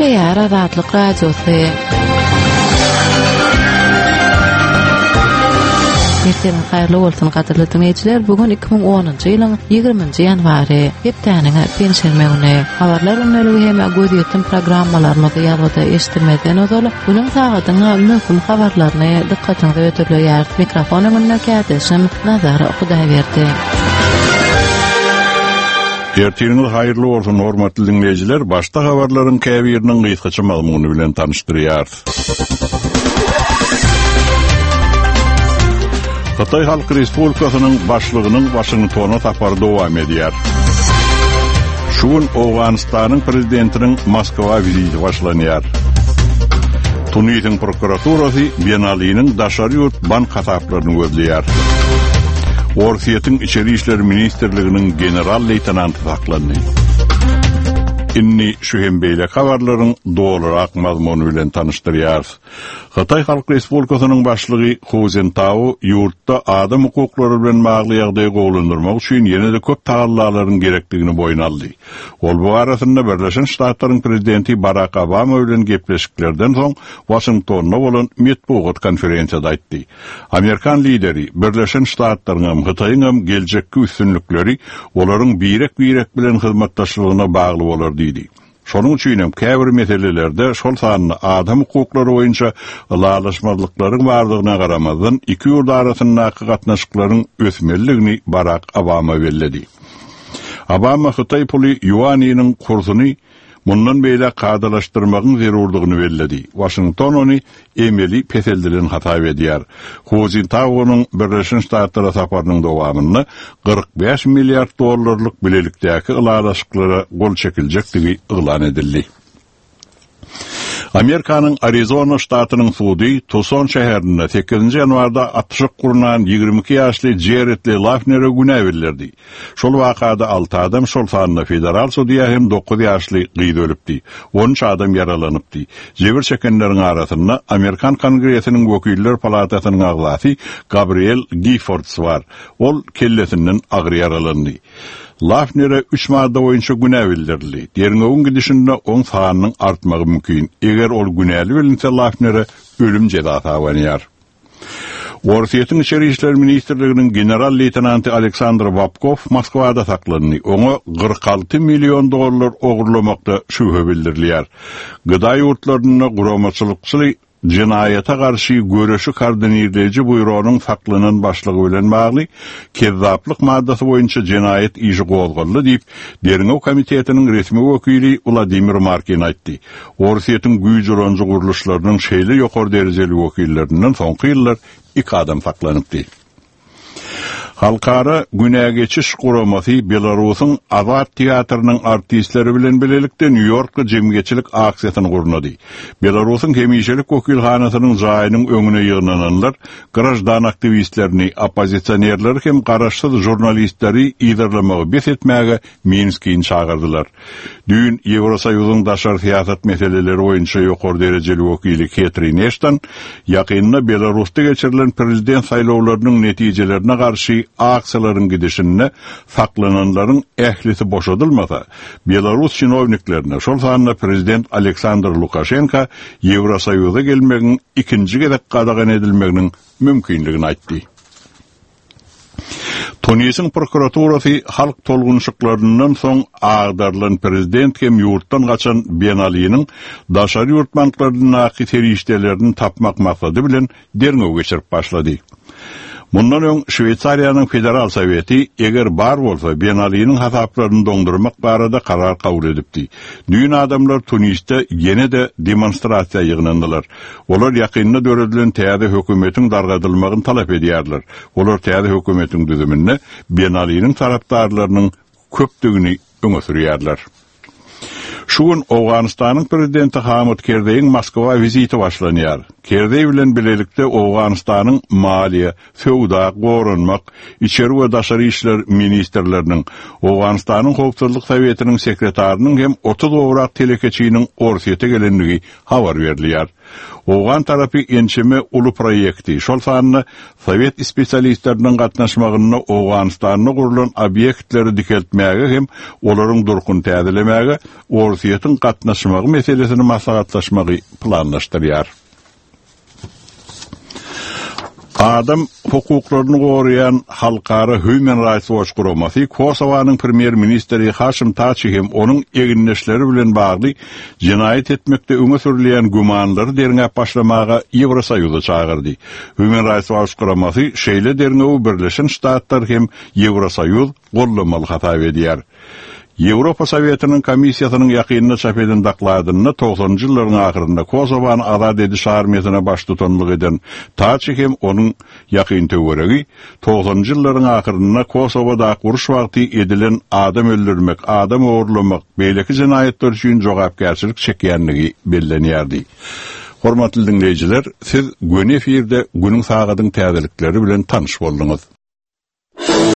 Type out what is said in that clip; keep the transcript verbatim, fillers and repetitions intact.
Beýär Azatlyk Radiosu. Erteňiz haýrly bolsun gaderly dinleýijiler. Bugun iki bin onunçy ýylyň ýygrymynjy ýanwary. Hepdäniňe pensiýermegine habarlar öňlügi hem göýdýetdim programmalaryny ýalyda eşitmeden ozal. Bunyň sagatyňa möhüm habarlaryny dikkatiňize ötürýär. Mikrofon öňünde kädeşim Nazar Hudaýberdi. Erteňiz haýrly bolsun hormatly dinleýijiler. Başda habarlaryň käbiriniň gysgaça maglumaty bilen tanışdyrýar. Hatay Halk Respublikasynyň başlygynyň Washingtona tapary dowam edýär. Şuň Awganystanyň prezidentiniň Moskwa viziti başlanýar. Tunisiň prokuraturasy Ben Ali'niň daşary ýurt bank hasaplaryny gözleýär. Orsiýetiň içeri işler ministrliginiň general leytenanty saklandy. Inni şu hem beýle habarlaryň dolarak mazmuny bilen tanışdyrýar. Hatay Halk Respublikasynyň başlygy Hozentau ýurtda adam hukuklary bilen magly ýagdaý gowlandyrmak üçin ýene-de köp tagallalaryň gerekligini boýuna aldy. Ol bu arasynda Birleşen Ştatlaryň prezidenti Barack Obama bilen gepleşiklerden soň Washingtonda bolan metbuat konferensiýada aýtdy. Amerikan lideri Birleşen Ştatlaryň Hataýyň hem geljekki üstünlükleri olaryň birek-birek bilen hyzmatdaşlygyna bagly bolar diýdi. Şonuň üçin hem käbir meselelerde şol sanyny adam hukuklary boýunça ýalaşmadyklaryň bardygyna garamazdan iki ýurt arasyndaky gatnaşyklaryň ösmeligini Barack Obama belledi. Obama Hatay puly yuanynyň kursuny mundan beýle kadalaşdyrmagyň zerurlygyny belledi. Washington ony emeli peseldilen hata edýär. Hozentau'nyň Birleşen Ştatlara saparynyň dowamyny kırk beş milyar dollarlyk bilelikdäki ýalaşyklara gol çekiljekdigi ýylan edildi. Amerikanyň Arizona ştatynyň sudy Tucson şäherinde sekizinji ýanwarda atşyk gurunan ýygrimi iki ýaşly Jared Lafner'e günä berildi. Şol wakada alty adam şol sanyna federal sudyýa hem dokuz ýaşly gyýdy ölüpdi. on üç adam yaralanypdy. Jebir çekenleriň arasynda Amerikan Kongresiniň Wekiller Palatasynyň agzasy Gabriel Giffords bar. Ol kellesinden agyr yaralandy. Lafner'e üç madde boýunça günä bildirildi. Derňegiň gidişinde on sanynyň artmagy mümkin. Eger ol günäli bilinse Lafner'e ölüm jezasy awanýar. Orsiýetiň içeri işler ministrliginiň general leytenanty Aleksandr Babkov Moskwada saklandy. Oňa kırk altı milyon dollar ogurlamakda şüphe bildirilýär. Gyda ýurtlaryna guramaçylykçyly cinayete karşı görüşü koordinirleyici buyrağının saklanan başlığı bilen bağlı kezzaplık maddesi boyunca cinayet işi gozgolly diýip Derňew komitetiniň resmi wekili Vladimir Markin aýtdy. Orsiýetiň güýjülenji guruluşlarynyň şeýle ýokary derejeli wekillerinden soňky ýyllar iki adam saklanypdy. Halkara güne geçiş guramasy Belarusyň Azat teatrynyň artistleri bilen bilelikde New Yorkda jemgyçilik aksiýasyny gurnady. Belarusyň hemişelik wekilhanasynyň jaýynyň öňüne ýygnananlar grajdan aktivistlerini, opozitsionerleri hem garaşsyz jurnalistleri ýygyrlamagy besetmäge Minskiň çagyrdylar. Dün Ýewrosoýuzyň daşary siýasat meseleleri boýunça ýokary derejeli wekili Catherine Ashton ýakynda Belarusda geçirilen prezident saýlawlarynyň netijelerine garşy aksiýalaryň gidişinde saklananlaryň ählisi boşadylmasa, Belarus şinowniklerine şol sanyna prezident Aleksandr Lukashenko Ýewrosoýuza gelmegiň ikinji gezek gadagan edilmeginiň mümkinligini aýtdy. Tunisiň prokuraturasy halk tolgunçyklarynyň soň agdarlan prezident hem ýurtdan gaçan Ben Ali'niň daşary ýurt banklarynyň serişdelerini tapmak maksady bilen Derňew geçirip başlady. Mundan öň Şweýçariýanyň federal soweti eger bar bolsa Ben Ali'niň hasaplaryny doňdurmak barada karar kabul edipdi. Dün adamlar Tunisde ýene-de demonstrasiýa ýygnandylar. Olar ýakynda döredilen täze hökümetiň dargadylmagyny talap edýärler. Olar täze hökümetiň düzümine Ben Ali'niň tarapdarlarynyň köpdigini öňe sürýärler. Şuň Awganystanyň prezidenti Hamid Karzaiň Moskwa viziti başlanýar. Karzai bilen bilelikde Awganystanyň maliýe, feowda, gorunmak, içeri we daşary işler ministrleriniň, Awganystanyň howpsuzlyk sowetiniň sekretarynyň hem otuz owrak telekeçiniň orsiýete gelenligi habar berilýär. Oğan tarapy ençeme ulu proyekti. Şol sanyny Sovet spesialistleriniň gatnaşmagyna Oğanistanyň gurulan obyektleri dikeltmäge hem olaryň durkun täzelemege, Orsiýetin gatnaşmagy meselesini maslahatlaşmagy planlaşdyrýar. Adam hukuklaryny gorayan halkara Human Rights Watch guramasy Kosowanyň premier ministri Haşym Taçy hem onuň eginleşleri bilen bagly jinayet etmekde öňe sürilýän gumanlary derňäp başlamaga Ýewrosoýuzy çagyrdy. Human Rights Watch guramasy şeýle derňäp Birleşen Ştatlar hem Ýewrosoýuz gollamaly hata edýär. Ýewropa Sowetining komissiýasynyň ýakynyna çap eden dakladyny togsonunjy ýyllaryň ahyrynda Kosowany azad ediş armiýasyna baş tutanlyk eden Taçy hem onuň ýakyn töweregi togsonunjy ýyllaryň ahyrynda Kosowada guruş wagty edilen adam öldürmek, adam ogurlamak, beýleki jinayetler üçin jogapkärçilik çekýänligi bellenýärdi. Hormatly dinleýijiler, siz Güne efirde günüň sagadyň täzelikleri bilen tanyş boldunuz.